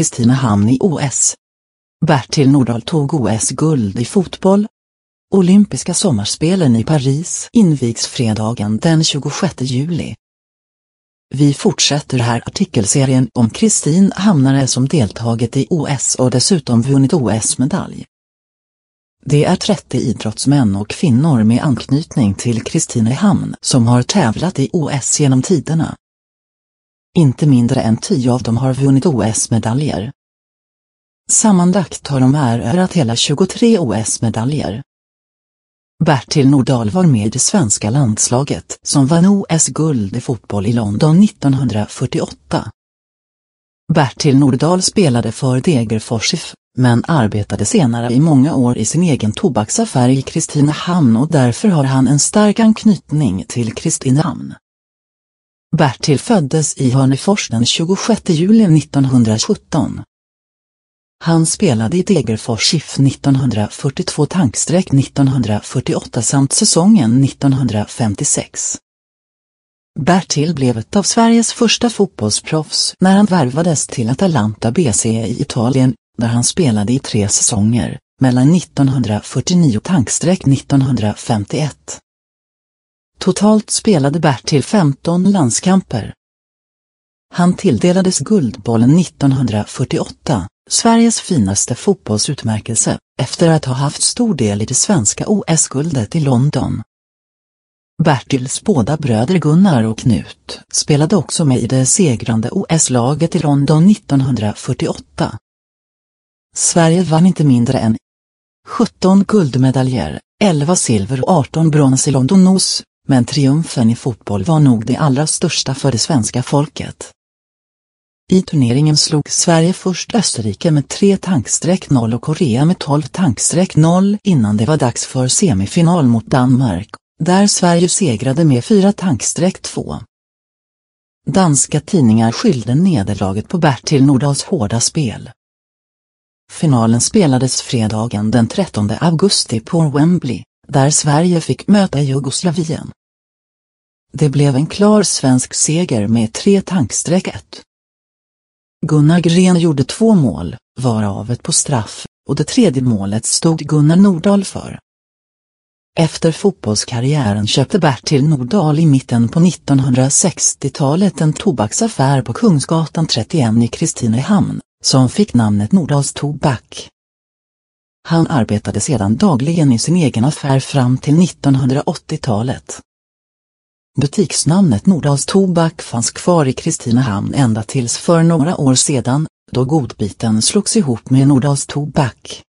Kristinehamn i OS. Bertil Nordahl tog OS-guld i fotboll. Olympiska sommarspelen i Paris invigs fredagen den 26 juli. Vi fortsätter här artikelserien om Kristinehamnare som deltagit i OS och dessutom vunnit OS-medalj. Det är 30 idrottsmän och kvinnor med anknytning till Kristinehamn som har tävlat i OS genom tiderna. Inte mindre än 10 av dem har vunnit OS-medaljer. Sammanlagt har de erövrat hela 23 OS-medaljer. Bertil Nordahl var med i det svenska landslaget som vann OS-guld i fotboll i London 1948. Bertil Nordahl spelade för Degerfors IF, men arbetade senare i många år i sin egen tobaksaffär i Kristinehamn och därför har han en stark anknytning till Kristinehamn. Bertil föddes i Hörnefors den 26 juli 1917. Han spelade i Degerfors IF 1942-1948 samt säsongen 1956. Bertil blev ett av Sveriges första fotbollsproffs när han värvades till Atalanta BC i Italien, där han spelade i 3 säsonger, mellan 1949-1951. Totalt spelade Bertil 15 landskamper. Han tilldelades Guldbollen 1948, Sveriges finaste fotbollsutmärkelse, efter att ha haft stor del i det svenska OS-guldet i London. Bertils båda bröder Gunnar och Knut spelade också med i det segrande OS-laget i London 1948. Sverige vann inte mindre än 17 guldmedaljer, 11 silver och 18 brons i London-OS, men triumfen i fotboll var nog det allra största för det svenska folket. I turneringen slog Sverige först Österrike med 3-0 och Korea med 12-0 innan det var dags för semifinal mot Danmark, där Sverige segrade med 4-2. Danska tidningar skyllde nederlaget på Bertil Nordahls hårda spel. Finalen spelades fredagen den 13 augusti på Wembley, där Sverige fick möta Jugoslavien. Det blev en klar svensk seger med 3-1. Gunnar Gren gjorde 2 mål, varav ett på straff, och det tredje målet stod Gunnar Nordahl för. Efter fotbollskarriären köpte Bertil Nordahl i mitten på 1960-talet en tobaksaffär på Kungsgatan 31 i Kristinehamn, som fick namnet Nordahls Tobak. Han arbetade sedan dagligen i sin egen affär fram till 1980-talet. Butiksnamnet Nordahls Tobak fanns kvar i Kristinehamn ända tills för några år sedan, då Godbiten slogs ihop med Nordahls Tobak.